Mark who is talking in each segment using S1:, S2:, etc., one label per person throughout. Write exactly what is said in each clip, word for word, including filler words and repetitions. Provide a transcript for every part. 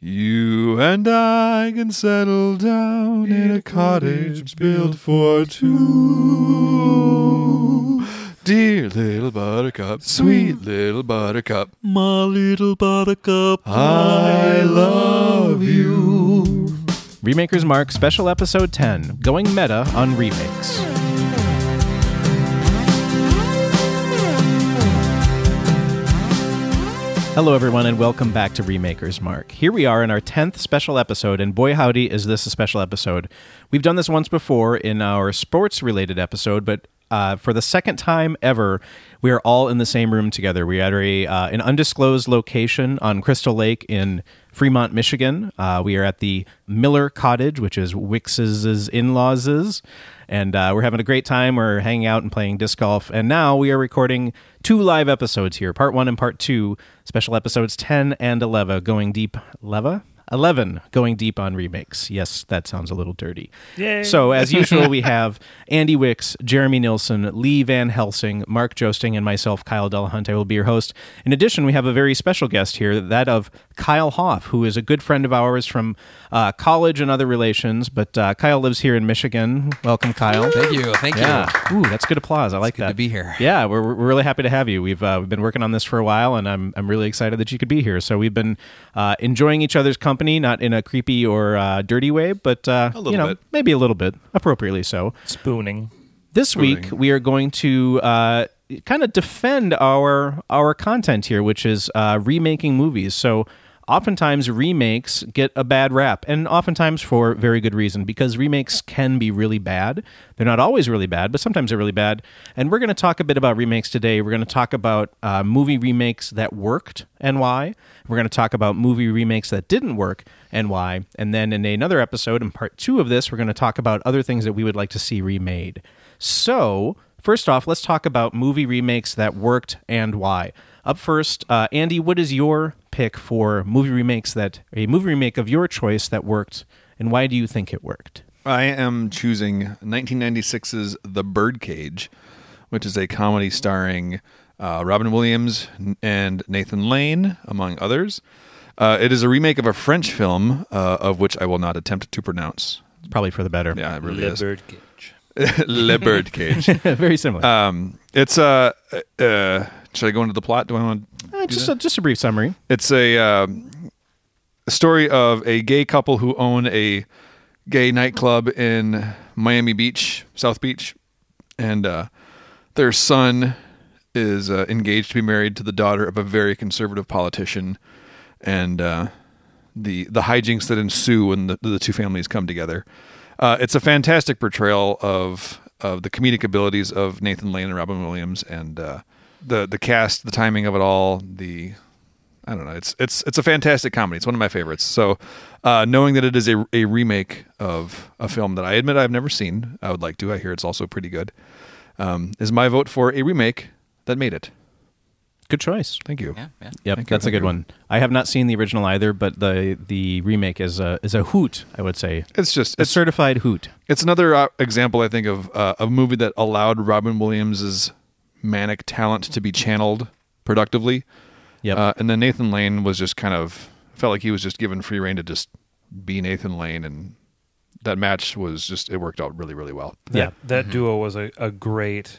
S1: You and I can settle down in a cottage built for two. Dear little buttercup, sweet little buttercup,
S2: my little buttercup,
S1: I love you.
S3: Remakers Mark, special episode ten, going meta on remakes. Hello, everyone, and welcome back to Remakers Mark. Here we are in our tenth special episode, and boy howdy is this a special episode. We've done this once before in our sports-related episode, but uh, for the second time ever, we are all in the same room together. We are at a, uh, an undisclosed location on Crystal Lake in Fremont, Michigan. Uh, we are at the Miller Cottage, which is Wix's in-laws'. And uh, we're having a great time. We're hanging out and playing disc golf. And now we are recording two live episodes here, part one and part two, special episodes ten and eleven, going deep. Leva? eleven, going deep on remakes. Yes, that sounds a little dirty.
S2: Yay.
S3: So, as usual, we have Andy Wix, Jeremy Nilsson, Lee Van Helsing, Mark Joesting, and myself, Kyle Delahunt. I will be your host. In addition, we have a very special guest here, that of Kyle Hoff, who is a good friend of ours from uh, college and other relations, but uh, Kyle lives here in Michigan. Welcome, Kyle.
S4: Thank you. Thank
S3: yeah.
S4: you.
S3: Ooh, that's good applause. I like
S4: it's good
S3: that.
S4: to be here.
S3: Yeah, we're, we're really happy to have you. We've uh, we've been working on this for a while, and I'm I'm really excited that you could be here. So we've been uh, enjoying each other's company, not in a creepy or uh, dirty way, but uh,
S1: A little
S3: you know,
S1: bit.
S3: maybe a little bit, appropriately so.
S2: Spooning.
S3: This
S1: Spooning.
S3: week we are going to uh, kind of defend our our content here, which is uh, remaking movies. So oftentimes remakes get a bad rap, and oftentimes for very good reason, because remakes can be really bad. They're not always really bad, but sometimes they're really bad. And we're going to talk a bit about remakes today. We're going to talk about uh, movie remakes that worked and why. We're going to talk about movie remakes that didn't work and why. And then in another episode, in part two of this, we're going to talk about other things that we would like to see remade. So, first off, let's talk about movie remakes that worked and why. Up first, uh, Andy, what is your pick for movie remakes that, a movie remake of your choice that worked, and why do you think it worked?
S1: I am choosing nineteen ninety-six's The Birdcage, which is a comedy starring uh, Robin Williams and Nathan Lane, among others. Uh, it is a remake of a French film, uh, of which I will not attempt to pronounce.
S3: It's probably for the better.
S1: Yeah, it really
S2: Le
S1: is.
S2: Birdcage.
S1: Le Birdcage.
S3: Very similar.
S1: Um, it's a. Uh, uh, should I go into the plot? Do I want to?
S3: Uh, just, a, just a brief summary.
S1: It's a, um, a story of a gay couple who own a gay nightclub in Miami Beach, South Beach, and uh, their son is uh, engaged to be married to the daughter of a very conservative politician, and uh, the the hijinks that ensue when the, the two families come together. Uh, it's a fantastic portrayal of of the comedic abilities of Nathan Lane and Robin Williams, and uh, the the cast, the timing of it all. The I don't know. It's it's it's a fantastic comedy. It's one of my favorites. So, uh, knowing that it is a a remake of a film that I admit I've never seen, I would like to. I hear it's also pretty good. Um, is my vote for a remake that made it.
S3: Good choice.
S1: Thank you.
S4: Yeah, yeah.
S3: Yep,
S1: Thank you,
S3: that's a
S1: thank
S3: good
S1: you.
S3: one. I have not seen the original either, but the the remake is a is a hoot, I would say.
S1: It's just
S3: A
S1: it's
S3: certified hoot.
S1: It's another uh, example, I think, of uh, a movie that allowed Robin Williams' manic talent to be channeled productively.
S3: Yep.
S1: Uh, and then Nathan Lane was just kind of, felt like he was just given free reign to just be Nathan Lane. And that match was just, it worked out really, really well.
S2: That,
S3: Yeah.
S2: that duo was a, a great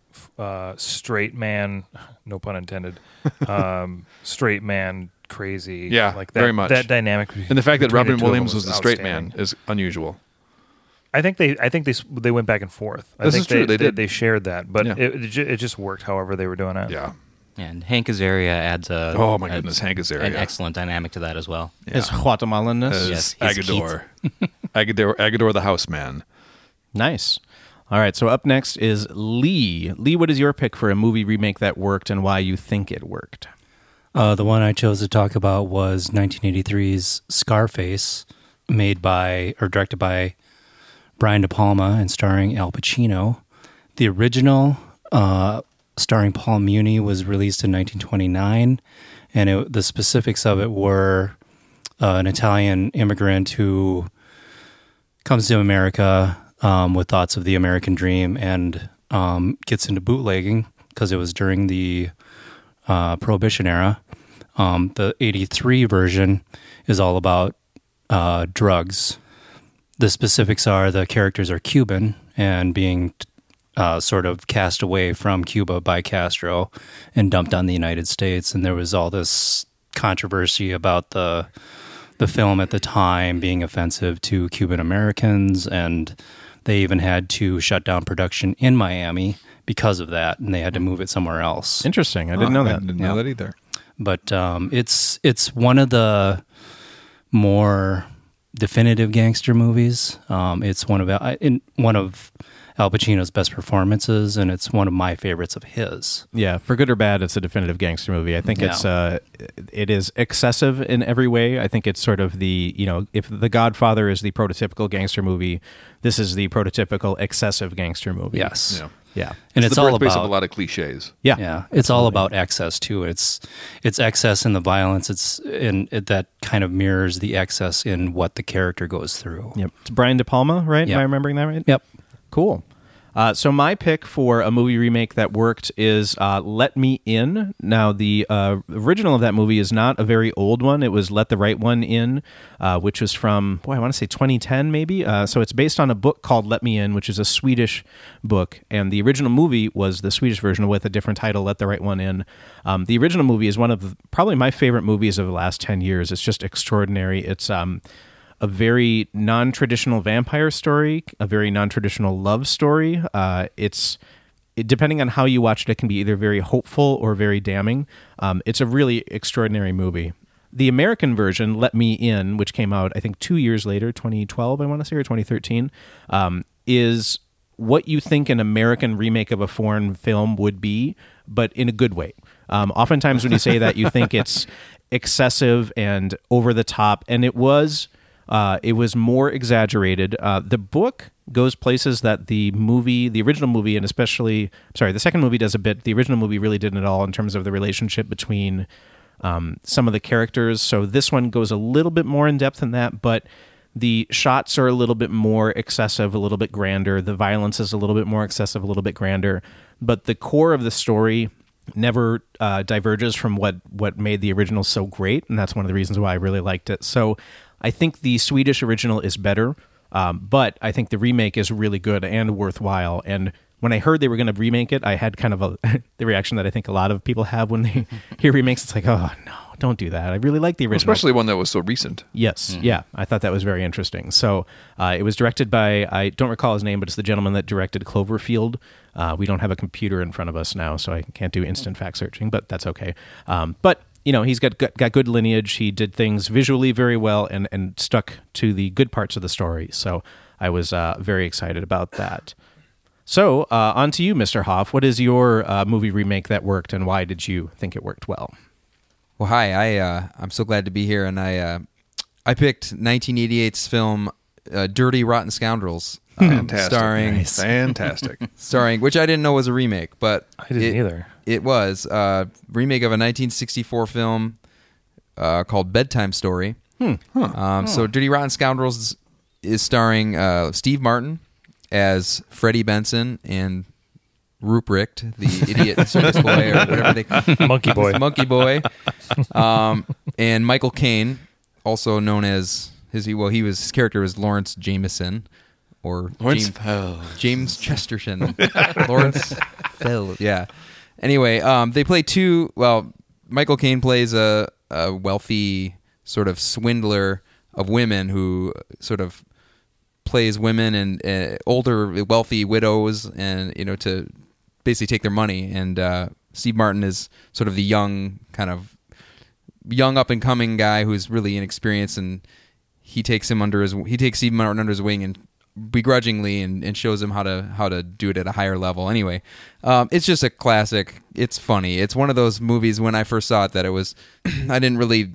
S2: uh, straight man, no pun intended, um, straight man crazy.
S1: Yeah,
S2: like that,
S1: very much.
S2: That dynamic.
S1: And the fact that
S2: between the
S1: Robin
S2: two of them
S1: Williams was the straight man
S2: outstanding.
S1: is unusual.
S2: I think they, I think they, s- they went back and forth. I
S1: This
S2: think
S1: is true, they did.
S2: They shared that, but
S1: Yeah.
S2: it, it, ju- it just worked. However, they were doing it.
S1: Yeah.
S4: And Hank Azaria adds a
S1: Oh, my
S4: a-
S1: goodness, Hank Azaria.
S4: an excellent dynamic to that as well.
S3: His Guatemalanness.
S1: As
S4: Yes, his
S1: Agador. Agador. Agador the Houseman.
S3: Nice. All right, so up next is Lee. Lee, what is your pick for a movie remake that worked and why you think it worked?
S5: Uh, the one I chose to talk about was nineteen eighty-three's Scarface, made by or directed by Brian De Palma and starring Al Pacino. The original, uh, starring Paul Muni, was released in nineteen twenty-nine, and it, the specifics of it were uh, an Italian immigrant who comes to America um, with thoughts of the American dream and um, gets into bootlegging because it was during the uh, Prohibition era. Um, the eighty-three version is all about uh, drugs. The specifics are the characters are Cuban and being uh, sort of cast away from Cuba by Castro and dumped on the United States. And there was all this controversy about the the film at the time being offensive to Cuban Americans, and they even had to shut down production in Miami because of that, and they had to move it somewhere else.
S3: Interesting. I didn't
S1: Oh,
S3: know
S1: I
S3: that.
S1: didn't know that either.
S5: But um, it's it's one of the more definitive gangster movies. Um, it's one of Al- in, one of Al Pacino's best performances, and it's one of my favorites of his.
S3: Yeah, for good or bad, it's a definitive gangster movie. I think
S5: Yeah.
S3: it's uh, it is excessive in every way. I think it's sort of the, you know, if The Godfather is the prototypical gangster movie, this is the prototypical excessive gangster movie.
S5: Yes.
S1: Yeah.
S3: Yeah.
S5: And
S1: It's
S5: it's,
S1: the
S5: all
S1: birthplace
S5: about
S1: of a lot of cliches.
S3: Yeah.
S5: Yeah, it's all about excess too. It's it's excess in the violence. It's in it, that kind of mirrors the excess in what the character goes through.
S3: Yep. It's Brian De Palma, right?
S5: Yeah.
S3: Am I remembering that right?
S5: Yep.
S3: Cool. Uh, so my pick for a movie remake that worked is uh, Let Me In. Now, the uh, original of that movie is not a very old one. It was Let the Right One In, uh, which was from, boy, I want to say twenty ten maybe. Uh, so it's based on a book called Let Me In, which is a Swedish book. And the original movie was the Swedish version with a different title, Let the Right One In. Um, the original movie is one of the, probably my favorite movies of the last ten years. It's just extraordinary. It's... Um, a very non-traditional vampire story, a very non-traditional love story. Uh, it's it, depending on how you watch it, it can be either very hopeful or very damning. Um, it's a really extraordinary movie. The American version, Let Me In, which came out I think two years later, twenty twelve, I want to say, or twenty thirteen, um, is what you think an American remake of a foreign film would be, but in a good way. Um, oftentimes when you say that, you think it's excessive and over the top, and it was... Uh, it was more exaggerated. Uh, the book goes places that the movie, the original movie, and especially, sorry, the second movie does a bit. The original movie really didn't at all in terms of the relationship between um, some of the characters. So this one goes a little bit more in depth than that, but the shots are a little bit more excessive, a little bit grander. The violence is a little bit more excessive, a little bit grander. But the core of the story never uh, diverges from what, what made the original so great, and that's one of the reasons why I really liked it. So I think the Swedish original is better, um, but I think the remake is really good and worthwhile. And when I heard they were going to remake it, I had kind of a the reaction that I think a lot of people have when they hear remakes. It's like, oh, no, don't do that. I really like the original.
S1: Especially one that was so recent.
S3: Yes, mm-hmm. Yeah. I thought that was very interesting. So uh, it was directed by, I don't recall his name, but it's the gentleman that directed Cloverfield. Uh, we don't have a computer in front of us now, so I can't do instant fact searching, but that's okay. Um, but you know, he's got, got got good lineage. He did things visually very well and, and stuck to the good parts of the story. So I was uh, very excited about that. So uh, on to you, Mister Hoff. What is your uh, movie remake that worked, and why did you think it worked well?
S6: Well, hi. I uh, I'm so glad to be here, and I uh, I picked nineteen eighty-eight's film uh, "Dirty Rotten Scoundrels," um,
S1: Fantastic.
S6: starring
S1: Nice. Fantastic.
S6: starring which I didn't know was a remake, but
S2: I didn't
S6: it,
S2: either.
S6: It was a uh, remake of a nineteen sixty-four film uh, called Bedtime Story.
S3: Hmm.
S1: Huh.
S6: Um, So Dirty Rotten Scoundrels is, is starring uh, Steve Martin as Freddie Benson and Ruprecht, the idiot circus boy, or whatever they
S2: Monkey Boy.
S6: Monkey Boy, um, and Michael Caine, also known as his well, he was his character was Lawrence Jameson, or
S1: Lawrence
S6: James,
S1: Fell.
S6: James Chesterton, Lawrence Fell. Yeah. Anyway, um, they play two. Well, Michael Caine plays a, a wealthy sort of swindler of women who sort of plays women and uh, older wealthy widows, and you know to basically take their money. And uh, Steve Martin is sort of the young kind of young up and coming guy who's really inexperienced, and he takes him under his he takes Steve Martin under his wing and begrudgingly and, and shows him how to how to do it at a higher level. Anyway, um, it's just a classic. It's funny. It's one of those movies when I first saw it that it was I didn't really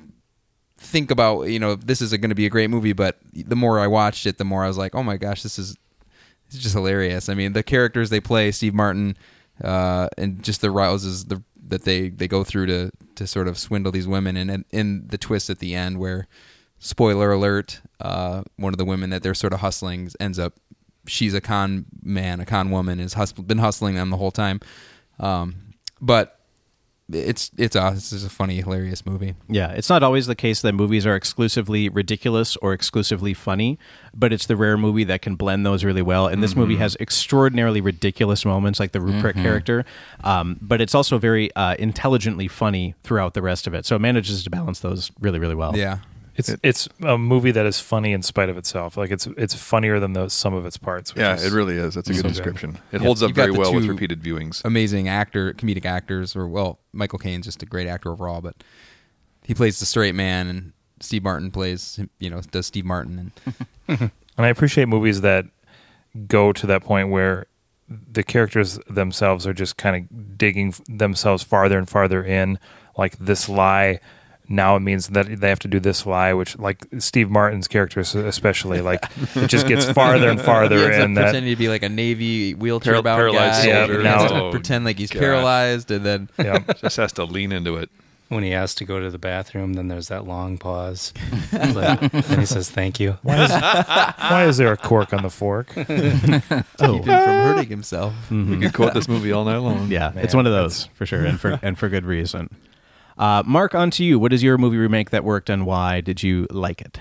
S6: think about, you know, this is going to be a great movie, but the more I watched it, the more I was like, oh my gosh, this is it's just hilarious. I mean, the characters they play, Steve Martin, uh, and just the rouses the, that they, they go through to, to sort of swindle these women, and, and, and the twist at the end where, spoiler alert, uh, one of the women that they're sort of hustling ends up, she's a con man, a con woman, has hus- been hustling them the whole time. Um, but it's it's awesome. It's just a funny, hilarious movie.
S3: Yeah, it's not always the case that movies are exclusively ridiculous or exclusively funny, but it's the rare movie that can blend those really well. And this movie has extraordinarily ridiculous moments, like the Rupert character, um, but it's also very uh, intelligently funny throughout the rest of it. So it manages to balance those really, really well.
S6: Yeah.
S2: It's it's a movie that is funny in spite of itself. Like it's it's funnier than the sum of its parts. Which
S1: Yeah,
S2: is
S1: it really is. That's a good
S2: so good.
S1: description. It
S6: Yeah.
S1: holds up
S6: You've got
S1: very
S6: the
S1: well with
S6: two-
S1: repeated viewings.
S6: Amazing actor, comedic actors, or well, Michael Caine's just a great actor overall, but he plays the straight man, and Steve Martin plays, you know, does Steve Martin, and
S2: And I appreciate movies that go to that point where the characters themselves are just kind of digging f- themselves farther and farther in. Like this lie, now it means that they have to do this lie, which, like Steve Martin's characters especially, like it just gets farther and farther
S6: he ends up
S2: in. That
S6: pretending to be like a Navy wheelchair
S1: Par-
S6: bound
S1: paralyzed
S6: guy.
S2: Yeah,
S1: soldier.
S6: He has
S2: now-
S6: to pretend like he's
S1: God.
S6: paralyzed, and then
S2: yeah.
S1: Just has to lean into it.
S5: When he has to go to the bathroom, then there's that long pause. But then he says, "Thank you."
S2: Why is, why is there a cork on the fork?
S3: Oh,
S6: keep him from hurting himself.
S1: You could quote this movie all night long.
S3: yeah,
S2: Man,
S3: it's one of those for sure, and for and for good reason. Uh, Mark, on to you. What is your movie remake that worked, and why did you like it?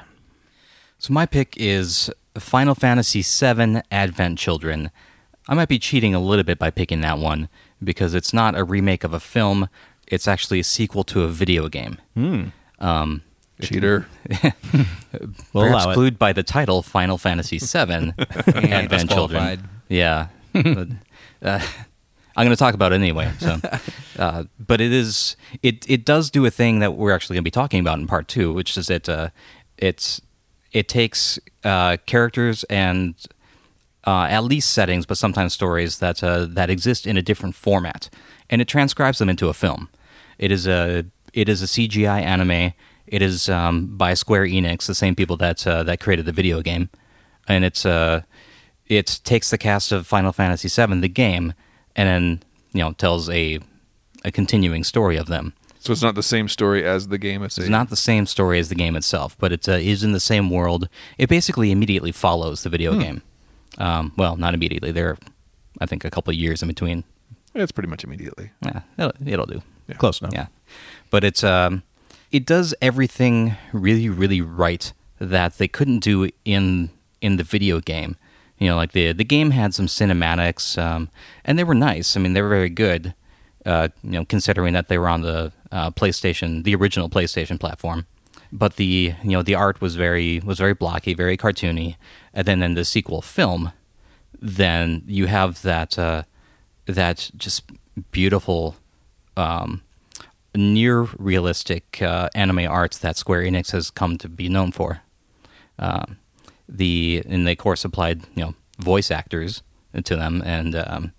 S4: So my pick is Final Fantasy seven Advent Children. I might be cheating a little bit by picking that one because it's not a remake of a film. It's actually a sequel to a video game.
S3: Hmm.
S4: Um,
S1: Cheater.
S3: We'll
S4: perhaps
S3: allow it.
S4: clued by the title Final Fantasy seven Advent
S6: Disqualified.
S4: Children. Yeah. But, uh, I'm going to talk about it anyway. So, uh, but it is it it does do a thing that we're actually going to be talking about in part two, which is that uh, it's it takes uh, characters and uh, at least settings, but sometimes stories that uh, that exist in a different format, and it transcribes them into a film. It is a it is a C G I anime. It is um, by Square Enix, the same people that uh, that created the video game, and it's uh, it takes the cast of Final Fantasy seven, the game, and then you know tells a a continuing story of them.
S1: So it's not the same story as the game. It's,
S4: It's
S1: a-
S4: not the same story as the game itself, but it uh, is in the same world. It basically immediately follows the video game. Um, well, not immediately. There are, I think, a couple of years in between.
S1: It's pretty much immediately.
S4: Yeah, it'll, it'll do.
S1: Yeah.
S3: Close enough.
S4: Yeah, but it's um, it does everything really, really right that they couldn't do in in the video game. You know, like the the game had some cinematics, um, and they were nice. I mean, they were very good. Uh, you know, considering that they were on the uh, PlayStation, the original PlayStation platform. But the you know the art was very was very blocky, very cartoony. And then in the sequel film, then you have that uh, that just beautiful, um, near realistic uh, anime arts that Square Enix has come to be known for. Um, the and they of course applied you know voice actors to them and um,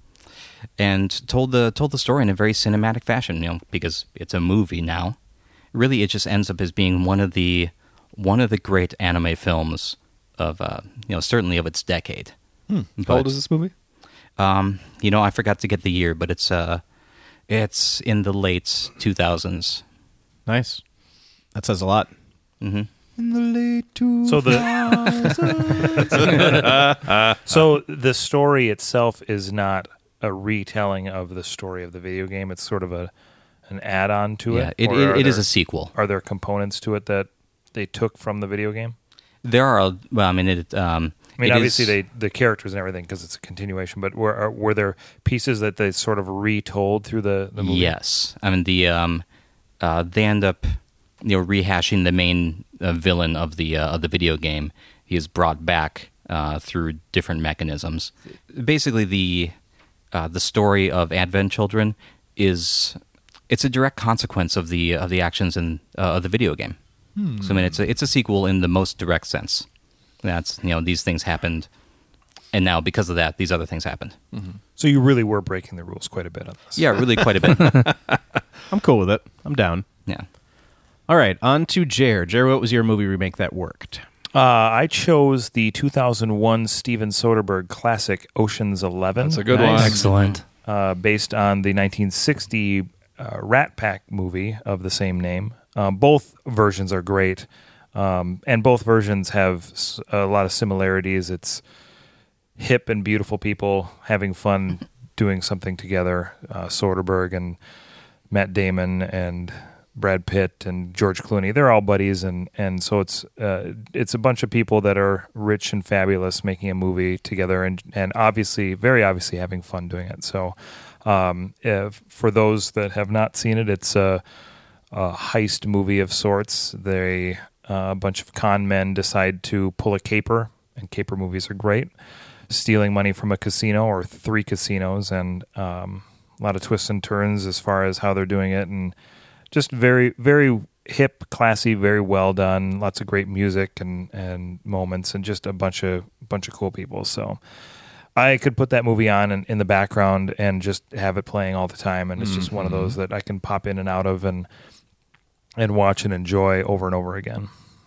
S4: and told the told the story in a very cinematic fashion. You know because it's a movie now. Really, it just ends up as being one of the one of the great anime films of uh, you know certainly of its decade.
S1: Hmm.
S4: But,
S1: How old is this movie?
S4: Um, you know, I forgot to get the year, but it's uh, it's in the late two thousands.
S3: Nice. That says a lot.
S4: Mm-hmm.
S6: In the late two
S2: So the so the story itself is not a retelling of the story of the video game. It's sort of a an add-on to
S4: Yeah,
S2: it.
S4: it,
S2: Or
S4: it,
S2: are
S4: it is
S2: there-
S4: a sequel.
S2: Are there components to it that they took from the video game?
S4: There are, well, I mean, it. Um,
S2: I mean,
S4: it
S2: obviously
S4: is-
S2: they the characters and everything because it's a continuation. But were are, were there pieces that they sort of retold through the, the movie?
S4: Yes, I mean the um, uh, they end up you know rehashing the main uh, villain of the uh, of the video game. He is brought back uh, through different mechanisms. Basically, the uh, the story of Advent Children is it's a direct consequence of the of the actions in uh, of the video game. So I mean, it's a it's a sequel in the most direct sense. That's you know these things happened, and now because of that, these other things happened.
S2: So you really were breaking the rules quite a bit on this.
S4: Yeah, really quite a bit.
S3: I'm cool with it. I'm down.
S4: Yeah.
S3: All right, on to Jer. Jer, what was your movie remake that worked?
S2: Uh, I chose the two thousand one Steven Soderbergh classic Ocean's Eleven.
S1: That's a good
S3: Nice.
S1: one.
S5: Excellent.
S2: uh, based on the nineteen sixty uh, Rat Pack movie of the same name. Um, both versions are great, um, and both versions have s- a lot of similarities. It's hip and beautiful people having fun doing something together. Uh, Soderbergh and Matt Damon and Brad Pitt and George Clooney. They're all buddies, and and so it's uh, it's a bunch of people that are rich and fabulous making a movie together, and and obviously, very obviously, having fun doing it. So, um, if, for those that have not seen it, it's a, a heist movie of sorts. They uh, a bunch of con men decide to pull a caper, and caper movies are great. Stealing money from a casino or three casinos, and um, a lot of twists and turns as far as how they're doing it, and just very, very hip, classy, very well done. Lots of great music and, and moments, and just a bunch of bunch of cool people. So I could put that movie on in, in the background and just have it playing all the time. And it's mm-hmm. just one of those that I can pop in and out of and and watch and enjoy over and over again.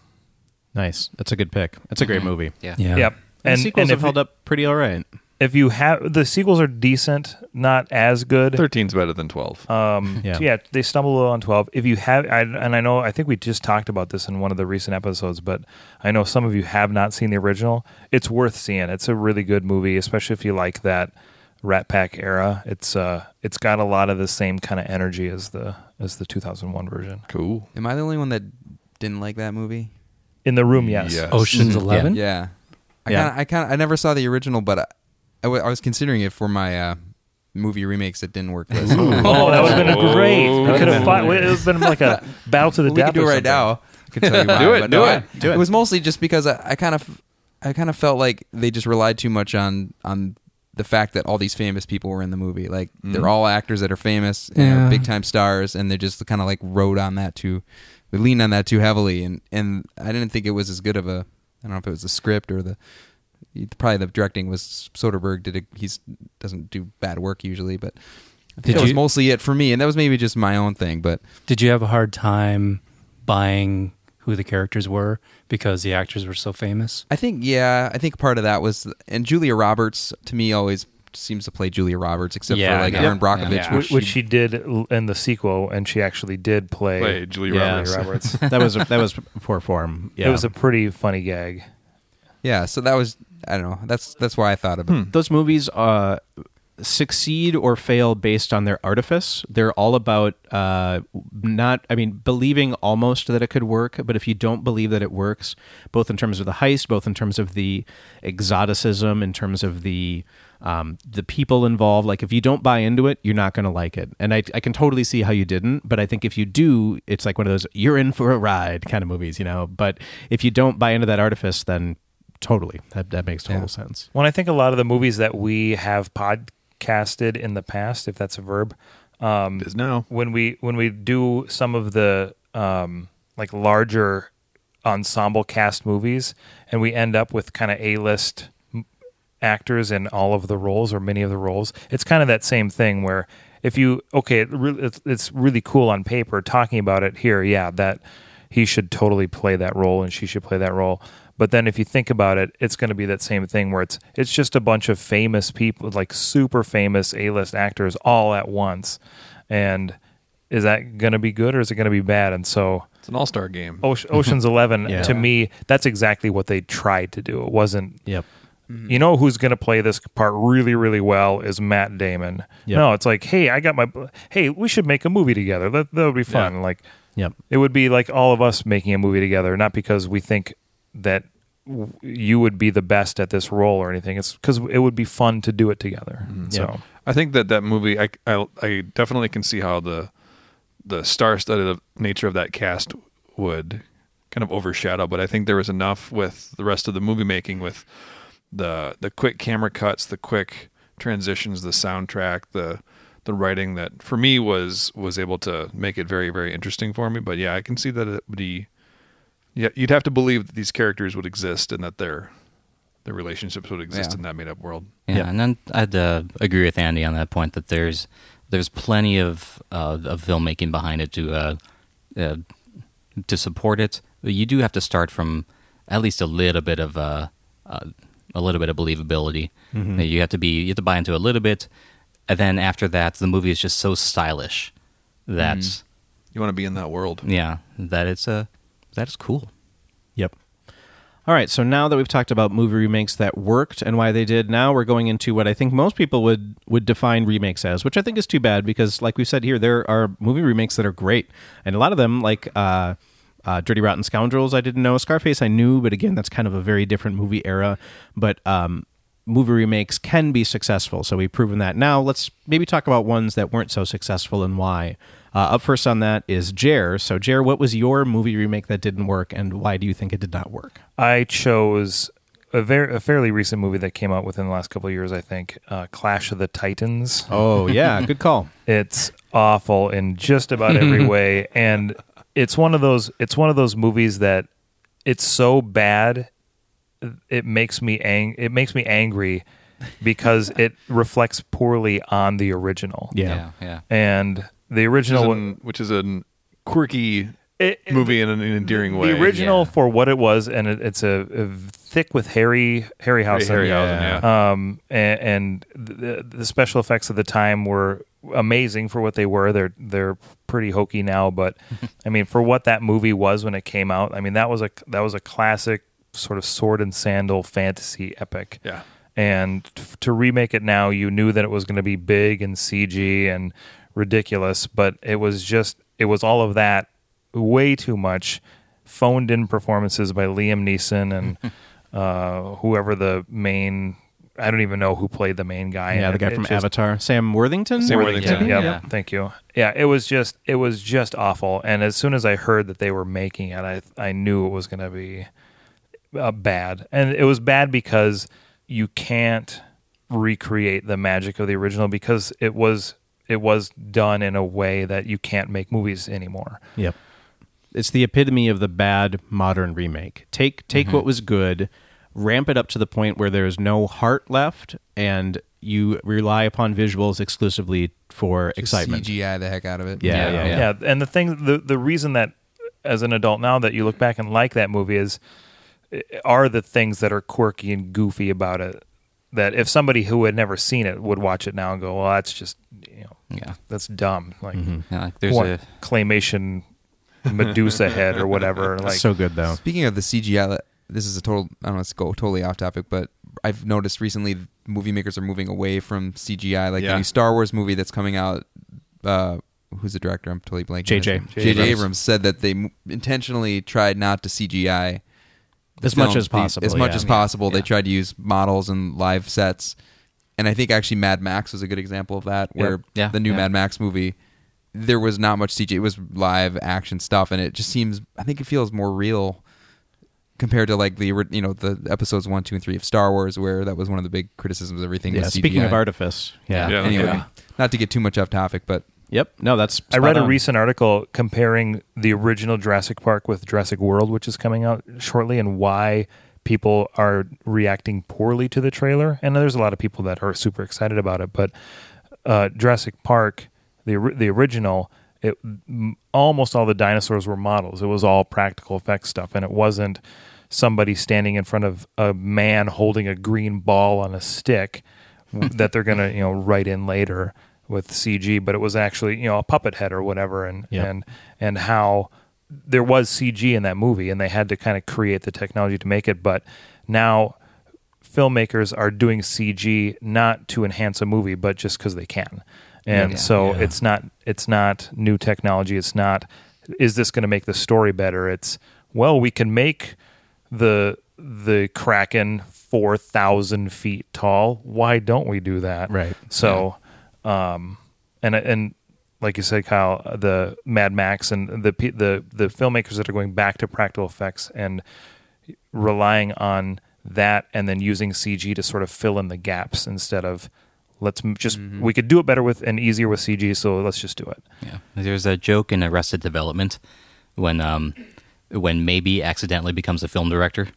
S3: Nice. That's a good pick. That's a great
S4: Mm-hmm.
S3: movie.
S4: Yeah.
S5: Yeah.
S2: Yep.
S3: And,
S2: And,
S3: the sequels
S2: and
S3: have
S2: if,
S3: held up pretty all right.
S2: if you have the sequels are decent, not as good.
S1: thirteen's better than twelve.
S2: Um,
S3: Yeah.
S2: yeah. yeah, they stumble a little on twelve. If you have, I, and I know, I think we just talked about this in one of the recent episodes, but I know some of you have not seen the original. It's worth seeing. It's a really good movie, especially if you like that Rat Pack era. It's uh, it's got a lot of the same kind of energy as the as the two thousand one version.
S1: Cool.
S6: Am I the only one that didn't like that movie?
S2: In the Room, yes.
S1: Yes.
S5: Ocean's Eleven.
S6: Yeah. I
S3: Yeah.
S6: kind of, I kind of, I never saw the original, but I, I, w- I was considering it for my uh, movie remakes that didn't work. list.
S2: Oh, that would have been great.
S1: Oh.
S2: We could have fought. It would have been like a battle to the
S6: we
S2: death.
S6: could do
S2: or
S6: it right
S2: something.
S6: now. I could tell you why.
S1: Do it,
S6: but
S1: do
S6: no,
S1: it,
S6: I-
S3: do it.
S6: It was mostly just because I, I kind of, I kind of felt like they just relied too much on on the fact that all these famous people were in the movie. Like they're all actors that are famous and
S5: Yeah.
S6: are big time stars, and they just kind of like rode on that too. They leaned on that too heavily, and and I didn't think it was as good of a. I don't know if it was the script or the. Probably the directing was Soderbergh did a, he's doesn't do bad work usually, but I think
S5: Did
S6: that was
S5: you-
S6: mostly it for me, and that was maybe just my own thing. But
S5: Did you have a hard time buying who the characters were because the actors were so famous?
S6: I think yeah, I think part of that was, and Julia Roberts to me always seems to play Julia Roberts, except
S5: Yeah,
S6: for like
S5: yeah.
S6: Aaron Brockovich,
S5: Yeah.
S6: which,
S2: Which, which
S6: she,
S2: she did l- in the sequel, and she actually did play,
S1: Play Julia
S3: Yeah.
S1: Roberts.
S2: Julia Roberts.
S3: that was that was poor form. Yeah.
S2: It was a pretty funny gag.
S6: yeah. So that was I don't know. That's that's why I thought of it.
S3: Those movies uh, succeed or fail based on their artifice. They're all about uh, not, I mean, believing almost that it could work, but if you don't believe that it works, both in terms of the heist, both in terms of the exoticism, in terms of the um, the people involved, like if you don't buy into it, you're not going to like it. And I, I can totally see how you didn't, but I think if you do, it's like one of those you're in for a ride kind of movies, you know. But if you don't buy into that artifice, then totally, that that makes total
S6: Yeah.
S3: sense.
S2: When I think a lot of the movies that we have podcasted in the past, if that's a verb, um,
S1: It is now.
S2: when we when we do some of the um, like larger ensemble cast movies, and we end up with kind of A-list m- actors in all of the roles or many of the roles, it's kind of that same thing where if you okay, it re- it's, it's really cool on paper talking about it here, yeah, that he should totally play that role and she should play that role. But then if you think about it, it's going to be that same thing where it's it's just a bunch of famous people, like super famous A-list actors all at once. And is that going to be good or is it going to be bad? And so
S1: It's an all-star game.
S2: Oce- Ocean's Eleven,
S3: Yeah.
S2: to me, that's exactly what they tried to do. It wasn't,
S3: Yep.
S2: you know, who's going to play this part really, really well is Matt Damon.
S3: Yep.
S2: No, it's like, hey, I got my, hey, we should make a movie together. That that would be fun.
S1: Yeah.
S2: Like,
S3: Yep.
S2: it would be like all of us making a movie together, not because we think that w- you would be the best at this role or anything. It's because it would be fun to do it together. So,
S3: Yeah.
S1: I think that that movie, I, I, I definitely can see how the the star-studded nature of that cast would kind of overshadow. But I think there was enough with the rest of the movie making, with the the quick camera cuts, the quick transitions, the soundtrack, the the writing, that for me was was able to make it very, very interesting for me. But yeah, I can see that it would be. Yeah, you'd have to believe that these characters would exist and that their their relationships would exist
S6: Yeah.
S1: in that made-up world.
S4: Yeah,
S3: Yep.
S4: and then I'd uh, agree with Andy on that point that there's there's plenty of uh, of filmmaking behind it to uh, uh, to support it. But you do have to start from at least a little bit of uh, uh, a little bit of believability.
S3: Mm-hmm.
S4: You have to be you have to buy into a little bit, and then after that, the movie is just so stylish that
S1: You want to be in that world.
S4: yeah, that it's a that is cool.
S3: Yep. All right, so now that we've talked about movie remakes that worked and why they did, now we're going into what I think most people would would define remakes as, which I think is too bad because, like we said here, there are movie remakes that are great, and a lot of them, like uh, uh, Dirty Rotten Scoundrels, I didn't know. Scarface, I knew, but again, that's kind of a very different movie era. But um, movie remakes can be successful, so we've proven that. Now let's maybe talk about ones that weren't so successful and why. Uh, up first on that is Jer. So, Jer, what was your movie remake that didn't work, and why do you think it did not work?
S2: I chose a very a fairly recent movie that came out within the last couple of years, I think, uh, Clash of the Titans.
S3: Oh, yeah, good call.
S2: It's awful in just about every way, and it's one of those it's one of those movies that it's so bad it makes me ang- it makes me angry because it reflects poorly on the original.
S3: Yeah.
S4: yeah, yeah.
S2: And the original
S1: which is, an, which is a quirky
S2: it, it,
S1: movie in an endearing way.
S2: The original
S4: Yeah.
S2: for what it was, and it, it's a, a thick with Harry Harryhausen.
S1: Harryhausen, yeah.
S2: Um, and, and the, the special effects of the time were amazing for what they were. They're they're pretty hokey now, but I mean, for what that movie was when it came out, I mean that was a that was a classic sort of sword and sandal fantasy epic.
S1: Yeah.
S2: And f- to remake it now, you knew that it was going to be big and C G and ridiculous, but it was just it was all of that, way too much, phoned in performances by Liam Neeson and uh, whoever the main I don't even know who played the main guy.
S3: Yeah,
S2: in
S3: the guy
S2: it.
S3: from
S2: It just-
S3: Avatar, Sam Worthington.
S1: Sam Worthington.
S2: Yeah,
S4: Yeah.
S2: yeah, thank you. Yeah, it was just it was just awful. And as soon as I heard that they were making it, I I knew it was going to be uh, bad. And it was bad because you can't recreate the magic of the original because it was it was done in a way that you can't make movies anymore.
S3: Yep. It's the epitome of the bad modern remake. Take take what was good, ramp it up to the point where there's no heart left, and you rely upon visuals exclusively for
S6: Just
S3: excitement.
S6: C G I the heck out of it.
S3: Yeah,
S4: Yeah,
S3: yeah,
S2: Yeah, and the thing, the the reason that as an adult now that you look back and like that movie is are the things that are quirky and goofy about it. That if somebody who had never seen it would watch it now and go, well, that's just you know,
S4: Yeah.
S2: that's dumb. Like,
S4: Yeah, like there's
S2: what,
S4: a
S2: claymation Medusa head or whatever. Like,
S3: so good though.
S6: Speaking of the C G I, this is a total. I don't know. Let's go totally off topic, but I've noticed recently movie makers are moving away from C G I. Like
S1: Yeah.
S6: the new Star Wars movie that's coming out. Uh, who's the director? I'm totally blanking.
S3: J J.
S6: J J
S2: Abrams.
S6: Abrams said that they m- intentionally tried not to C G I the
S3: As much
S6: film,
S3: as possible,
S6: As much
S3: yeah.
S6: as possible, they
S4: Yeah.
S6: tried to use models and live sets. And I think actually Mad Max was a good example of that, where
S4: Yeah.
S6: the new
S4: Yeah.
S6: Mad Max movie, there was not much C G I. It was live action stuff, and it just seems. I think it feels more real compared to like the ori- you know the episodes one, two, and three of Star Wars, where that was one of the big criticisms. Everything
S3: Yeah.
S6: was C G I.
S3: Speaking of artifice, yeah.
S1: Yeah.
S6: Anyway,
S4: Yeah.
S6: not to get too much off topic, but
S3: Yep. No, that's.
S2: I read
S3: spot
S2: a
S3: on.
S2: recent article comparing the original Jurassic Park with Jurassic World, which is coming out shortly, and why people are reacting poorly to the trailer. And there's a lot of people that are super excited about it, but uh, Jurassic Park, the ori- the original, it m- almost all the dinosaurs were models. It was all practical effects stuff, and it wasn't somebody standing in front of a man holding a green ball on a stick that they're going to you know write in later with C G, but it was actually you know a puppet head or whatever, and
S3: Yeah.
S2: and and how there was C G in that movie, and they had to kind of create the technology to make it. But now filmmakers are doing C G not to enhance a movie, but just because they can. And
S4: Yeah.
S2: so
S5: Yeah.
S2: it's not it's not new technology. It's not is this going to make the story better? It's well, we can make the the Kraken four thousand feet tall. Why don't we do that?
S3: Right.
S2: So, um, and and like you said, Kyle, the Mad Max and the pe- the the filmmakers that are going back to practical effects and relying on that, and then using C G to sort of fill in the gaps instead of let's m- just we could do it better with and easier with C G, so let's just do it.
S4: Yeah, there's a joke in Arrested Development when um, when maybe accidentally becomes a film director.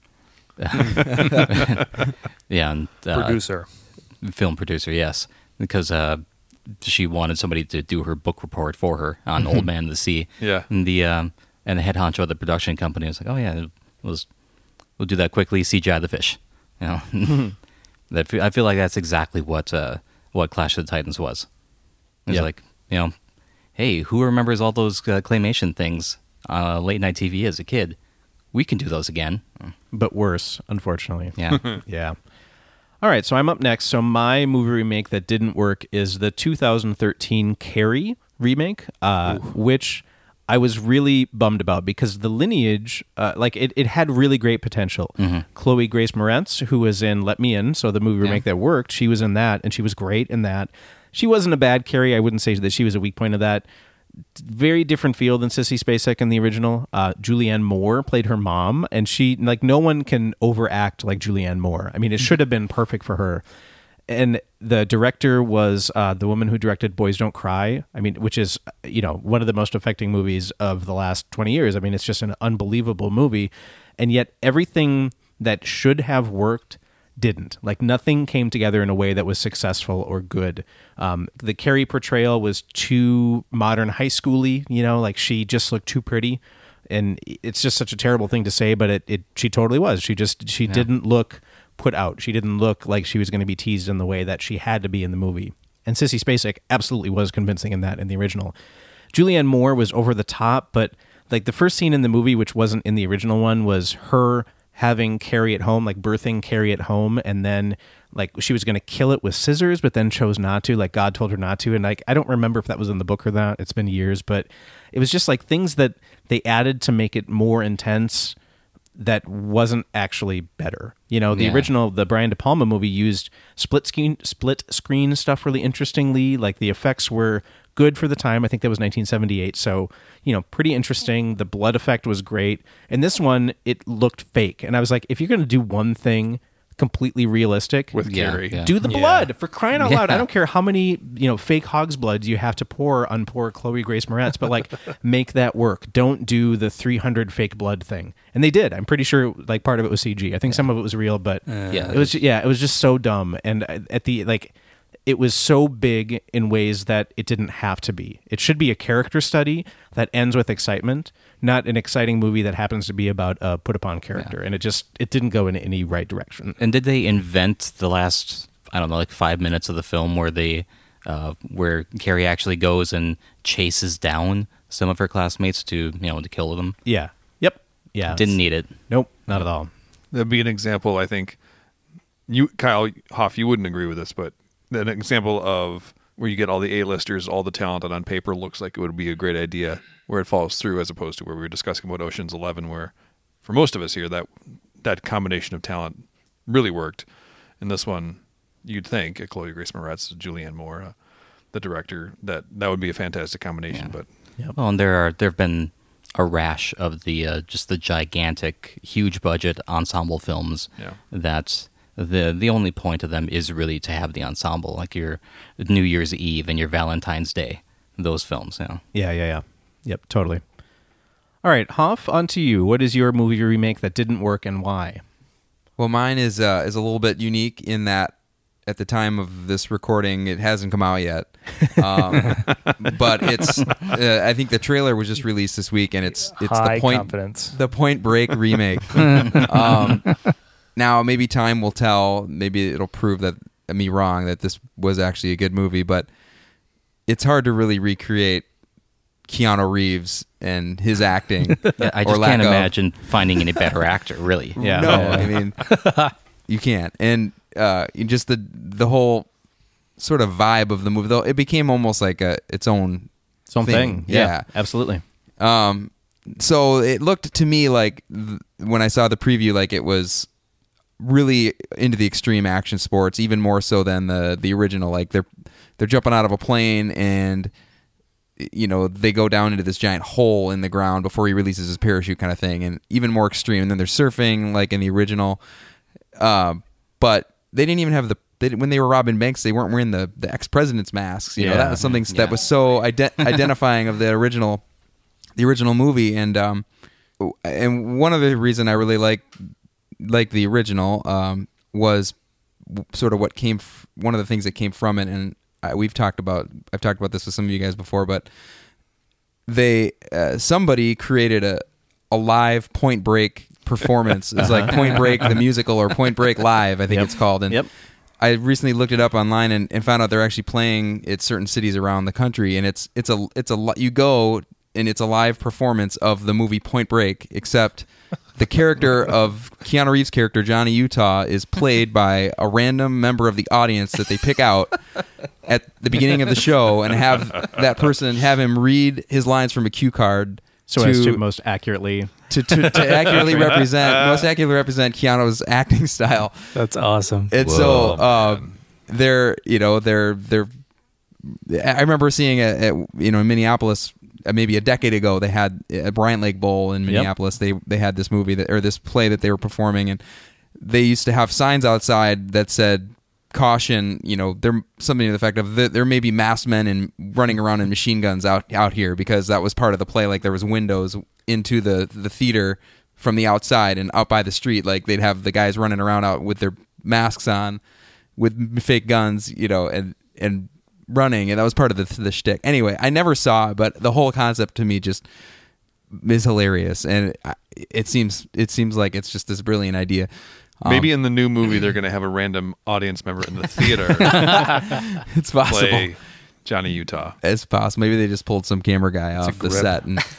S4: yeah, and, uh,
S2: Producer.
S4: film producer, yes, because uh, she wanted somebody to do her book report for her on Old Man in the Sea.
S1: Yeah.
S4: and the um, and the head honcho of the production company was like, "Oh yeah, we'll, we'll do that quickly. C G I the fish." You know, that I feel like that's exactly what uh, what Clash of the Titans was. It's
S3: Yep.
S4: like, you know, hey, who remembers all those uh, claymation things on uh, late night T V as a kid? we can do those again.
S3: but worse, unfortunately.
S4: Yeah.
S3: Yeah. All right, so I'm up next. So my movie remake that didn't work is the two thousand thirteen Carrie remake, uh, which I was really bummed about because the lineage, uh, like it, it had really great potential.
S4: Mm-hmm.
S3: Chloe Grace Moretz, who was in Let Me In, so the movie remake
S4: Yeah.
S3: that worked, she was in that, and she was great in that. She wasn't a bad Carrie. I wouldn't say that she was a weak point of that. Very different feel than Sissy Spacek in the original. Uh, Julianne Moore played her mom, and she, like, no one can overact like Julianne Moore. I mean, it should have been perfect for her. And the director was uh, the woman who directed Boys Don't Cry. I mean, which is, you know, one of the most affecting movies of the last twenty years. I mean, it's just an unbelievable movie. And yet everything that should have worked didn't. Like, nothing came together in a way that was successful or good. Um, the Carrie portrayal was too modern high school-y, you know, like she just looked too pretty. And it's just such a terrible thing to say, but it, it she totally was. She just, she
S4: Yeah.
S3: didn't look put out. She didn't look like she was going to be teased in the way that she had to be in the movie. And Sissy Spacek absolutely was convincing in that in the original. Julianne Moore was over the top, but like the first scene in the movie, which wasn't in the original one, was her having Carrie at home, like birthing Carrie at home, and then like she was going to kill it with scissors, but then chose not to. Like God told her not to, and like I don't remember if that was in the book or not. It's been years, but it was just like things that they added to make it more intense that wasn't actually better. You know, the
S4: Yeah.
S3: original, the Brian De Palma movie used split screen, split screen stuff really interestingly. Like the effects were good for the time. I think that was nineteen seventy-eight. So, you know, pretty interesting. The blood effect was great. And this one, it looked fake. And I was like, if you're going to do one thing completely realistic,
S1: with
S4: Yeah,
S1: Carrie.
S4: yeah.
S3: do the blood for crying out loud.
S4: Yeah.
S3: I don't care how many, you know, fake hog's blood you have to pour on poor Chloe Grace Moretz, but like make that work. Don't do the three hundred fake blood thing. And they did. I'm pretty sure like part of it was C G. I think some of it was real, but
S4: Yeah.
S3: it was yeah, it was just so dumb. And at the like it was so big in ways that it didn't have to be. It should be a character study that ends with excitement, not an exciting movie that happens to be about a put upon character. And it just it didn't go in any right direction.
S4: And did they invent the last, I don't know, like five minutes of the film where they, uh, where Carrie actually goes and chases down some of her classmates to, you know, to kill them?
S3: Yeah. Yep. Yeah.
S4: Didn't need it.
S3: Nope, not at all.
S1: That'd be an example, I think. You, Kyle Hoff, you wouldn't agree with this, but an example of where you get all the A-listers, all the talent that on paper looks like it would be a great idea, where it follows through, as opposed to where we were discussing about Ocean's Eleven, where for most of us here, that that combination of talent really worked. In this one, you'd think, uh, Chloe Grace Moretz, Julianne Moore, uh, the director, that that would be a fantastic combination.
S4: Yeah.
S1: But
S4: Well, and there are there have been a rash of the uh, just the gigantic, huge budget ensemble films
S1: Yeah.
S4: that the the only point of them is really to have the ensemble, like your New Year's Eve and your Valentine's Day. Those films, you know.
S3: Yeah, yeah, yeah. Yep, totally. All right, Hoff, on to you. What is your movie remake that didn't work and why?
S6: Well, mine is uh, is a little bit unique in that at the time of this recording, it hasn't come out yet. Um, but it's uh, I think the trailer was just released this week, and it's it's
S2: High
S6: the point
S2: confidence.
S6: the Point Break remake. um, now, maybe time will tell. Maybe it'll prove that me wrong that this was actually a good movie, but it's hard to really recreate Keanu Reeves and his acting.
S4: Yeah, I
S6: or
S4: just
S6: lack
S4: can't
S6: of.
S4: imagine finding any better actor, really.
S3: Yeah.
S6: No,
S3: Yeah.
S6: I mean you can't. And uh, you just the the whole sort of vibe of the movie, though, it became almost like a its own
S3: Its own thing.
S6: thing.
S3: Yeah,
S6: Yeah.
S3: absolutely.
S6: Um, so it looked to me like th- when I saw the preview, like it was really into the extreme action sports, even more so than the the original. Like they're they're jumping out of a plane and you know they go down into this giant hole in the ground before he releases his parachute, kind of thing, and even more extreme. And then they're surfing like in the original, uh, but they didn't even have the. They, when they were robbing banks, they weren't wearing the, the ex-president's masks. You know,
S3: Yeah.
S6: that was something
S4: Yeah.
S6: that was so ide- identifying of the original, the original movie. And um, and one of the reason I really like like the original um was w- sort of what came. F- one of the things that came from it, and I, we've talked about. I've talked about this with some of you guys before, but they uh, somebody created a a live Point Break performance. It's like Point Break the musical or Point Break Live, I think
S3: Yep.
S6: it's called. And
S3: Yep.
S6: I recently looked it up online and, and found out they're actually playing at certain cities around the country, and it's it's a it's a li- you go and it's a live performance of the movie Point Break, except the character of Keanu Reeves' character, Johnny Utah, is played by a random member of the audience that they pick out at the beginning of the show and have that person have him read his lines from a cue card
S3: So
S6: to,
S3: as to most accurately.
S6: to, to, to accurately represent most accurately represent Keanu's acting style.
S5: That's awesome.
S6: And so uh, they're you know they're they're. I remember seeing it at, you know in Minneapolis uh, maybe a decade ago. They had at Bryant Lake Bowl in Minneapolis. They they had this movie that or this play that they were performing, and they used to have signs outside that said caution. You know, there something to the effect of there may be masked men and running around in machine guns out out here, because that was part of the play. Like there was windows into the the theater from the outside, and out by the street, like they'd have the guys running around out with their masks on, with fake guns. You know, and and. running, and that was part of the the shtick. Anyway, I never saw it, but the whole concept to me just is hilarious, and it, it seems it seems like it's just this brilliant idea. Um,
S1: Maybe in the new movie they're going to have a random audience member in the theater
S6: it's possible.
S1: play Johnny Utah.
S6: It's possible. Maybe they just pulled some camera guy
S2: It's a
S6: off the
S2: grip.
S6: set. And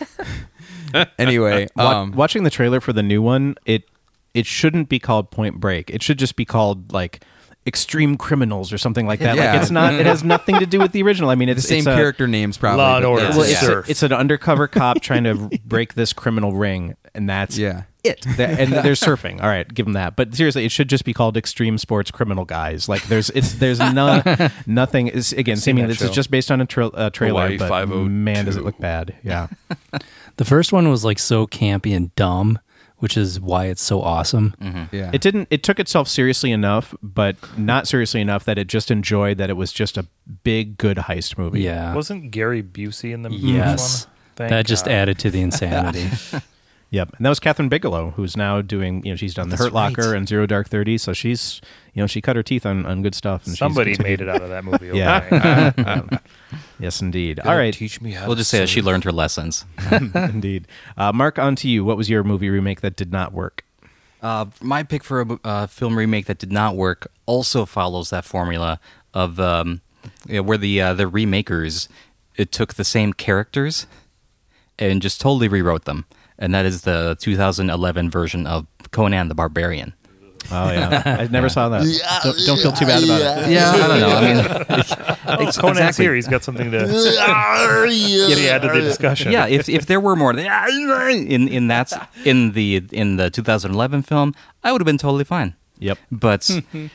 S6: anyway,
S3: Wa-
S6: um,
S3: watching the trailer for the new one, it it shouldn't be called Point Break. It should just be called like Extreme Criminals or something like that.
S6: Yeah.
S3: Like it's not. It has nothing to do with the original. I mean,
S6: the
S3: it's
S6: same
S3: it's a,
S6: character names probably.
S2: Law and
S6: but
S2: Order.
S6: yeah.
S3: Well, it's,
S2: Surf.
S3: a, it's an undercover cop trying to break this criminal ring, and that's
S6: Yeah.
S3: it. That- and they're surfing. All right, give them that. But seriously, it should just be called Extreme Sports Criminal Guys. Like there's it's there's no nothing. It's, again,
S2: seen
S3: seeming
S2: that
S3: this is
S2: show.
S3: just based on a tra- uh, trailer.
S1: Hawaii
S3: but
S1: five oh two.
S3: man, does it look bad? Yeah.
S5: The first one was like so campy and dumb, which is why it's so awesome.
S6: Yeah.
S3: It didn't. It took itself seriously enough, but not seriously enough that it just enjoyed that it was just a big, good heist movie.
S5: Yeah.
S2: Wasn't Gary Busey in the
S5: Yes.
S2: first one? Thank
S5: That just
S2: God.
S5: added to the insanity.
S3: Yep. And that was Catherine Bigelow, who's now doing. You know, she's done The
S4: That's
S3: Hurt Locker
S4: right.
S3: and Zero Dark Thirty. So she's, you know, she cut her teeth on, on good stuff. And she's
S2: Somebody
S3: continued-
S2: made it out of that movie.
S3: Yeah.
S2: Okay.
S3: Um, yes, indeed. All right.
S2: Teach me how.
S4: We'll
S2: to
S4: just say that she
S2: surf.
S4: learned her lessons.
S3: Indeed. Uh, Mark, on to you. What was your movie remake that did not work?
S4: Uh, my pick for a uh, film remake that did not work also follows that formula of um, you know, where the uh, the remakers it took the same characters and just totally rewrote them, and that is the two thousand eleven version of Conan the Barbarian.
S3: Oh yeah, I never saw that. Don't, don't feel too bad about it.
S4: Yeah, I don't know. I mean,
S2: Oh, Conan's here. He's got something to get add to the discussion.
S4: yeah, if if there were more in in that in the in the two thousand eleven film, I would have been totally fine.
S3: Yep.
S4: But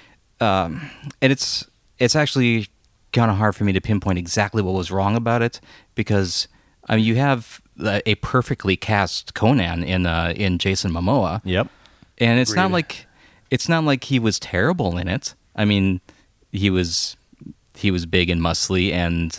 S4: um, and it's it's actually kind of hard for me to pinpoint exactly what was wrong about it, because I mean you have a a perfectly cast Conan in uh, in Jason Momoa,
S3: Yep.
S4: and it's not
S2: Agreed.
S4: like it's not like he was terrible in it. I mean, he was he was big and muscly and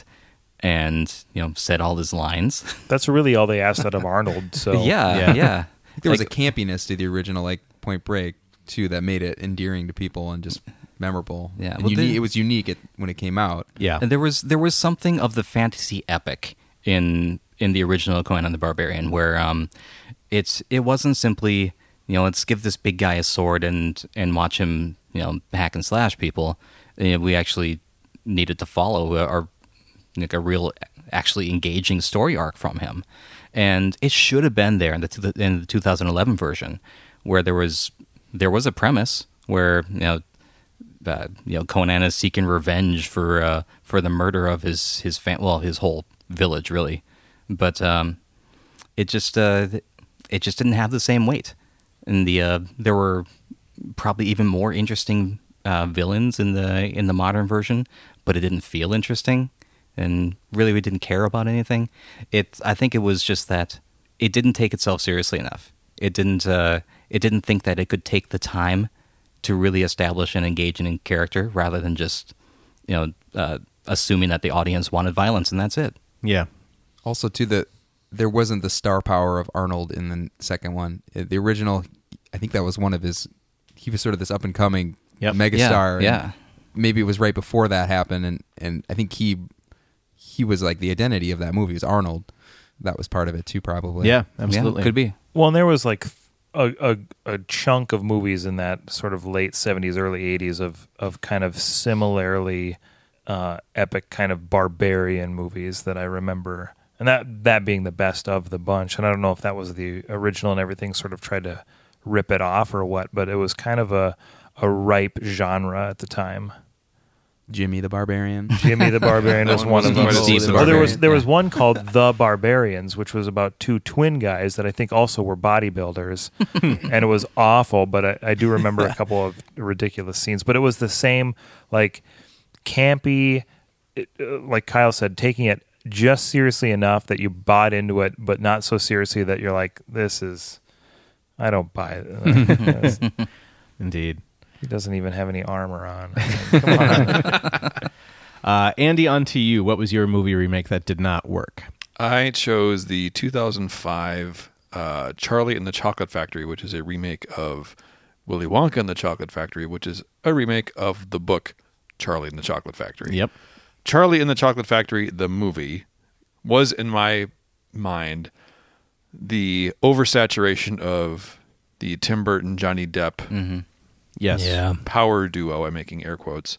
S4: and you know said all his lines.
S2: That's really all they asked out of Arnold. So
S4: yeah,
S3: Yeah.
S4: yeah.
S6: there was
S4: Like-
S6: a campiness to the original, like Point Break, too, that made it endearing to people and just memorable.
S4: Yeah,
S6: And
S4: well,
S6: uni-
S4: the-
S6: it was unique at, when it came out.
S3: Yeah.
S4: And there was there was something of the fantasy epic in in the original Conan the Barbarian, where um, it's it wasn't simply you know let's give this big guy a sword and and watch him you know hack and slash people. You know, we actually needed to follow a, our like a real actually engaging story arc from him, and it should have been there in the two- in the two thousand eleven version, where there was there was a premise where you know. Uh, you know, Conan is seeking revenge for uh, for the murder of his his fam- well, his whole village, really. But um, it just uh, it just didn't have the same weight. And the uh, there were probably even more interesting uh, villains in the in the modern version, but it didn't feel interesting, and really we didn't care about anything. It I think it was just that it didn't take itself seriously enough. It didn't uh, it didn't think that it could take the time to really establish and engage in character, rather than just, you know, uh, assuming that the audience wanted violence and that's it.
S3: Yeah.
S6: Also, too, the there wasn't the star power of Arnold in the second one. Uh, The original, I think that was one of his. He was sort of this up and coming
S3: Yep.
S6: megastar.
S4: Yeah,
S6: and
S4: yeah.
S6: Maybe it was right before that happened, and and I think he he was like the identity of that movie. It was Arnold. That was part of it too, probably.
S3: Yeah. Absolutely.
S4: Yeah, could be.
S2: Well, and there was like a, a a chunk of movies in that sort of late seventies, early eighties of of kind of similarly uh, epic kind of barbarian movies that I remember and that that being the best of the bunch. And I don't know if that was the original and everything sort of tried to rip it off or what, but it was kind of a a ripe genre at the time.
S6: Jimmy the Barbarian.
S2: Jimmy the Barbarian was
S1: That
S2: one
S1: one
S2: of them.
S1: wasn't
S6: Steve the
S2: Oh, there was
S6: Barbarian,
S2: there
S6: yeah.
S2: was one called The Barbarians, which was about two twin guys that I think also were bodybuilders, and it was awful. But I, I do remember a couple of ridiculous scenes. But it was the same, like campy, it, uh, like Kyle said, taking it just seriously enough that you bought into it, but not so seriously that you're like, this is, I don't buy it. Uh,
S3: Indeed.
S2: he doesn't even have any armor on. Come on.
S3: Uh, Andy, on to you. What was your movie remake that did not work?
S1: I chose the two thousand five uh, Charlie and the Chocolate Factory, which is a remake of Willy Wonka and the Chocolate Factory, which is a remake of the book Charlie and the Chocolate Factory.
S3: Yep.
S1: Charlie and the Chocolate Factory, the movie, was in my mind the oversaturation of the Tim Burton, Johnny Depp
S4: Mm-hmm.
S3: Yes.
S5: Yeah.
S1: power duo. I'm making air quotes.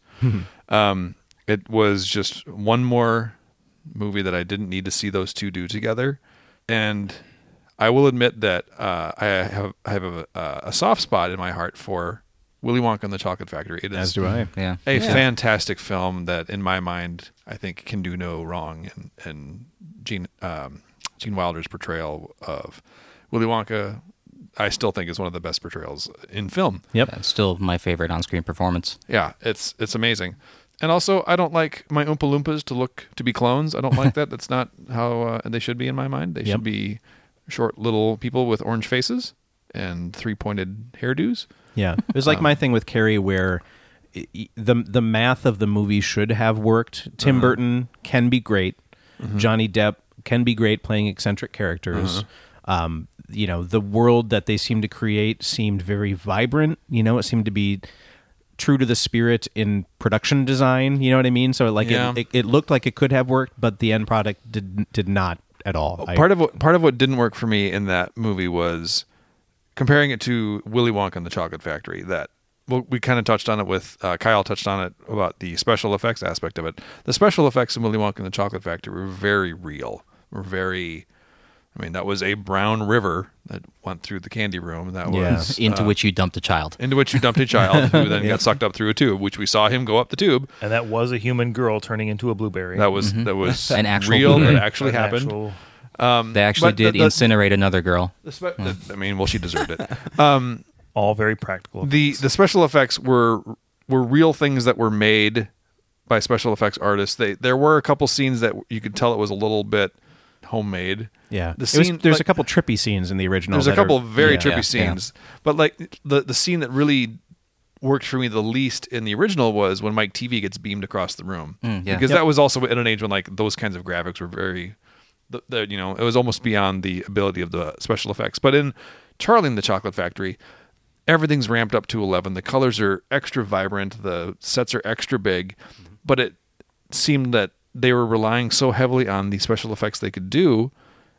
S1: um, it was just one more movie that I didn't need to see those two do together, and I will admit that uh, I have I have a, a soft spot in my heart for Willy Wonka and the Chocolate Factory. It is
S3: As do I.
S4: Yeah.
S1: a
S6: Yeah.
S1: fantastic film that, in my mind, I think can do no wrong. And, and Gene um, Gene Wilder's portrayal of Willy Wonka, I still think is one of the best portrayals in film.
S3: Yep.
S4: That's still my favorite on-screen performance.
S1: Yeah, it's it's amazing. And also, I don't like my Oompa Loompas to look to be clones. I don't like that. That's not how uh, they should be in my mind. They
S3: Yep.
S1: should be short little people with orange faces and three-pointed hairdos.
S3: Yeah, it was like my thing with Carrie, where i- i- the the math of the movie should have worked. Tim Burton can be great. Johnny Depp can be great playing eccentric characters. Um, you know, the world that they seemed to create seemed very vibrant. You know, it seemed to be true to the spirit in production design. You know what I mean? So like
S1: Yeah.
S3: it, it, it looked like it could have worked, but the end product did did not at all. I-
S1: Part of what part of what didn't work for me in that movie was comparing it to Willy Wonka and the Chocolate Factory. That well, we kind of touched on it with uh, Kyle touched on it about the special effects aspect of it. The special effects in Willy Wonka and the Chocolate Factory were very real. Were very. I mean, that was a brown river that went through the candy room. That
S3: Yeah.
S1: was
S4: Into
S1: uh,
S4: which you dumped a child.
S1: into which you dumped a child who then got sucked up through a tube, which we saw him go up the tube.
S2: And that was a human girl turning into a blueberry.
S1: That was that was
S4: An actual
S1: real.
S4: blueberry.
S1: That actually
S2: An
S1: happened.
S2: actual-
S1: Um,
S4: They actually
S1: but
S4: did
S1: the- the-
S4: incinerate another girl.
S1: the spe- the- I mean, well, she deserved it. Um,
S2: all very practical.
S1: the the special effects were were real things that were made by special effects artists. They there were a couple scenes that you could tell it was a little bit homemade.
S3: yeah,
S1: the
S3: It was-
S1: scene-
S3: there's
S1: like-
S3: a couple trippy scenes in the original.
S1: There's a
S3: that
S1: couple
S3: are-
S1: of very
S3: yeah.
S1: trippy
S4: Yeah, yeah.
S1: scenes, but like the the scene that really worked for me the least in the original was when Mike T V gets beamed across the room,
S4: Mm, yeah.
S1: because
S3: Yep.
S1: that was also in an age when like those kinds of graphics were very, the, the, you know, it was almost beyond the ability of the special effects. But in Charlie and the Chocolate Factory, everything's ramped up to eleven. The colors are extra vibrant. The sets are extra big, but it seemed that they were relying so heavily on the special effects they could do,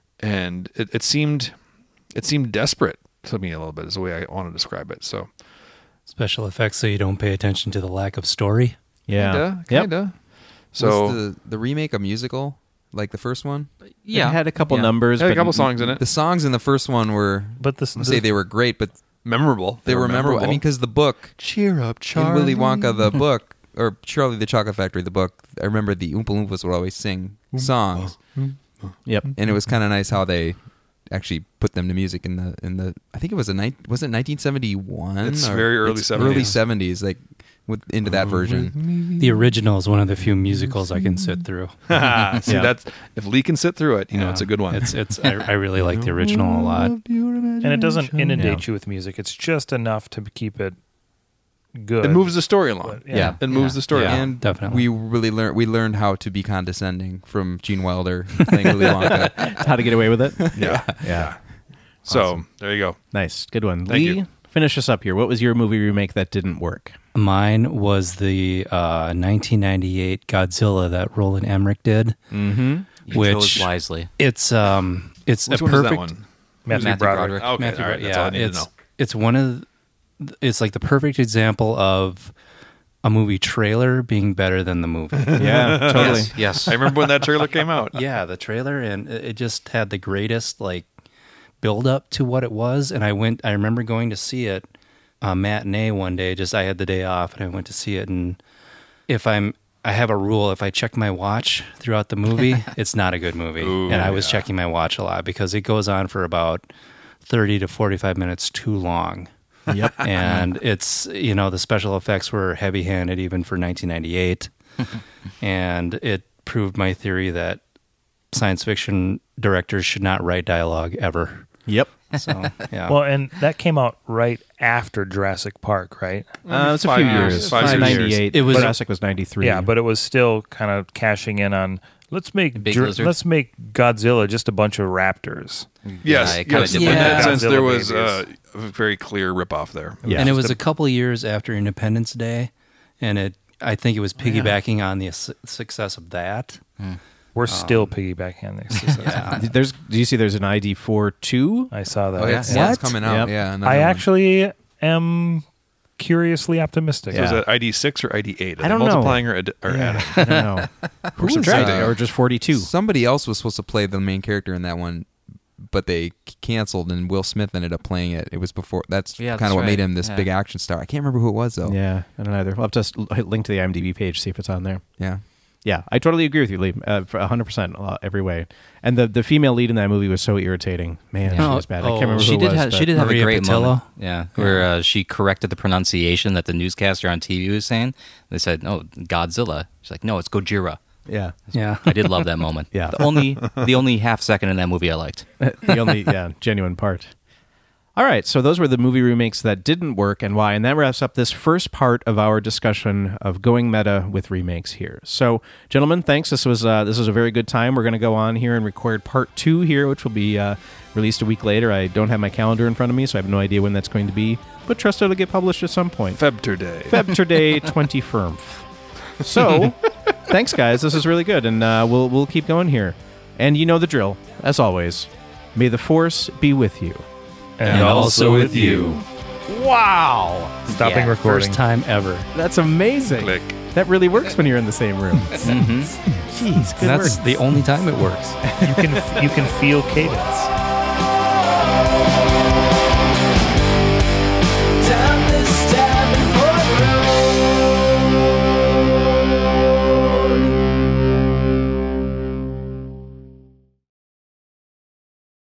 S1: and it, it seemed it seemed desperate to me a little bit is the way I want to describe it. So
S5: Special effects so you don't pay attention to the lack of story.
S3: Yeah,
S1: kinda,
S3: Yep.
S1: kinda. So
S6: was the the remake a musical like the first one?
S3: It had a couple
S4: Yeah.
S3: numbers.
S1: it had a
S3: but
S1: couple songs in it.
S6: The songs in the first one were,
S2: but this,
S6: I say they were great, but
S1: Memorable.
S6: they, were memorable. I mean, because the book
S1: cheer up,
S6: in
S1: Charlie.
S6: Willy Wonka, the book, or Charlie the Chocolate Factory, the book. I remember the Oompa Loompas would always sing songs,
S3: Yep.
S6: and it was kind of nice how they actually put them to music in the in the. I think it was a night. Was it nineteen seventy-one?
S1: It's
S6: or-
S1: very early
S6: it's
S1: seventies.
S6: Early seventies, like with, into that version.
S5: The original is one of the few musicals I can sit through.
S1: See,
S3: Yeah.
S1: that's if Lee can sit through it, you know,
S5: Yeah.
S1: it's a good one.
S5: It's it's. I, I really like the original a lot.
S2: and it doesn't inundate
S3: Yeah.
S2: you with music. It's just enough to keep it good.
S1: It moves the story along.
S2: But, yeah.
S1: It moves
S4: Yeah.
S1: the story
S5: Yeah.
S1: along.
S6: And
S5: definitely.
S6: we really learned we learned how to be condescending from Gene Wilder playing Willy Wonka.
S3: How to get away with it?
S1: Yeah.
S3: Yeah.
S1: So
S3: Awesome.
S1: there you go.
S3: Nice. Good one.
S1: Thank
S3: Lee,
S1: you.
S3: finish us up here. What was your movie remake that didn't work?
S5: Mine was the uh, nineteen ninety-eight Godzilla that Roland Emmerich did.
S3: Mm-hmm.
S4: You
S5: Which-
S4: chose wisely.
S5: It's um, it's
S1: Which
S5: a
S1: one
S5: perfect.
S1: is that one?
S2: Matthew,
S4: Matthew
S2: Broderick.
S4: Broderick.
S1: Okay,
S5: Matthew
S1: all right.
S5: Broderick.
S1: That's all I need
S5: it's
S1: to know.
S5: it's one of, it's like the perfect example of a movie trailer being better than the movie.
S3: Yeah, totally.
S4: Yes, yes.
S1: I remember when that trailer came out.
S5: Yeah, the trailer, and it it just had the greatest like build up to what it was. And I went. I remember going to see it uh, matinee one day. Just I had the day off, and I went to see it. And if I'm, I have a rule: if I check my watch throughout the movie, it's not a good movie.
S1: Ooh,
S5: and I was
S1: yeah.
S5: checking my watch a lot because it goes on for about thirty to forty-five minutes too long.
S3: Yep.
S5: And it's, you know, the special effects were heavy handed even for nineteen ninety-eight. And it proved my theory that science fiction directors should not write dialogue ever.
S3: Yep.
S5: So, yeah.
S2: Well, and that came out right after Jurassic Park, right?
S3: Uh, it's a
S1: Five
S3: few
S1: years.
S3: years.
S1: Five
S3: Five
S1: years.
S3: ninety-eight.
S5: It was-
S3: Jurassic was ninety-three.
S2: Yeah, but it was still kind of cashing in on let's make
S4: Big
S2: Jur-
S4: lizard.
S2: let's make Godzilla just a bunch of raptors.
S1: Yes,
S4: Yeah, it kinda
S1: yes.
S4: did
S1: In
S5: like
S1: that
S5: that.
S1: sense, there
S2: Godzilla
S1: was uh,
S2: babies.
S1: a very clear ripoff there.
S3: Yeah.
S5: and it
S1: Just
S5: was
S1: a-
S5: a couple of years after Independence Day. And it, I think it was piggybacking on the su- success of that.
S2: We're
S3: Um,
S2: still piggybacking on this.
S5: Yeah.
S3: There's. Do you see? There's an I D four two.
S2: I saw that.
S6: Oh, yeah, it's,
S3: What?
S6: it's coming out.
S3: Yep.
S6: Yeah, another
S2: I
S6: one.
S2: actually am curiously optimistic.
S1: So is
S3: Yeah.
S1: that I D six or I D eight? Are
S3: I
S1: they
S3: don't know.
S1: multiplying or, ad- or
S3: Yeah,
S1: adding?
S3: I don't know. or subtracting,
S6: uh,
S3: or just forty-two.
S6: Somebody else was supposed to play the main character in that one, but they c- canceled, and Will Smith ended up playing it. It was before. That's
S4: Yeah,
S6: kind
S4: that's
S6: of what made
S4: right.
S6: him this
S4: Yeah.
S6: big action star. I can't remember who it was though.
S3: Yeah, I don't either. We'll have to s- hit link to the IMDb page, see if it's on there.
S6: Yeah.
S3: Yeah, I totally agree with you, Lee, uh, for one hundred percent uh, every way. And the, the female lead in that movie was so irritating. Man, she
S4: Oh,
S3: was bad. I
S5: oh,
S3: can't remember
S4: She
S3: who it
S4: did
S3: was.
S4: have
S3: but-
S4: she did have
S5: Maria
S4: a great
S5: Patillo?
S4: moment. Yeah, where uh, she corrected the pronunciation that the newscaster on T V was saying. They said, "Oh, Godzilla." She's like, "No, it's Gojira."
S3: Yeah.
S5: Yeah.
S4: I did love that moment.
S3: Yeah.
S4: the only the only half second in that movie I liked.
S3: the only yeah genuine part. All right, so those were the movie remakes that didn't work and why, and that wraps up this first part of our discussion of going meta with remakes here. So, gentlemen, thanks. This was uh, this was a very good time. We're going to go on here and record part two here, which will be uh, released a week later. I don't have my calendar in front of me, so I have no idea when that's going to be, but trust it'll get published at some point.
S1: Febter Day.
S3: Febter twenty firm. So, thanks, guys. This is really good, and uh, we'll we'll keep going here. And you know the drill, as always. May the force be with you.
S2: And,
S5: also with you.
S3: Wow,
S2: Stopping
S5: Yeah,
S2: recording.
S5: First time ever.
S3: that's amazing.
S1: Click.
S3: That really works when you're in the same room.
S4: Mm-hmm.
S3: Jeez, good
S5: That's
S3: work.
S5: the only time it works.
S2: You can you can feel cadence.